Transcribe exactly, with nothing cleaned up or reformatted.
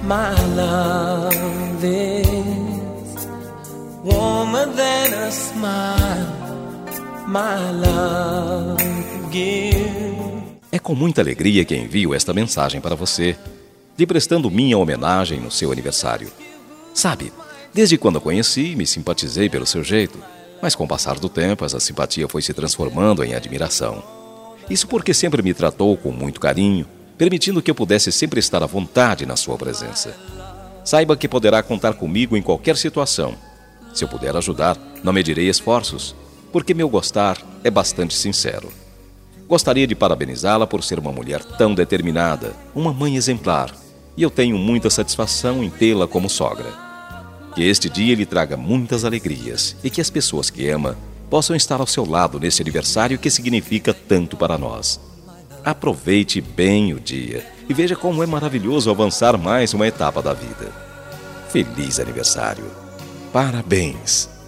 My love is warmer than a smile. My love gives. É com muita alegria que envio esta mensagem para você, lhe prestando minha homenagem no seu aniversário. Sabe, desde quando a conheci, me simpatizei pelo seu jeito, mas com o passar do tempo, essa simpatia foi se transformando em admiração. Isso porque sempre me tratou com muito carinho, permitindo que eu pudesse sempre estar à vontade na sua presença. Saiba que poderá contar comigo em qualquer situação. Se eu puder ajudar, não medirei esforços, porque meu gostar é bastante sincero. Gostaria de parabenizá-la por ser uma mulher tão determinada, uma mãe exemplar, e eu tenho muita satisfação em tê-la como sogra. Que este dia lhe traga muitas alegrias e que as pessoas que ama possam estar ao seu lado nesse aniversário que significa tanto para nós. Aproveite bem o dia e veja como é maravilhoso avançar mais uma etapa da vida. Feliz aniversário! Parabéns!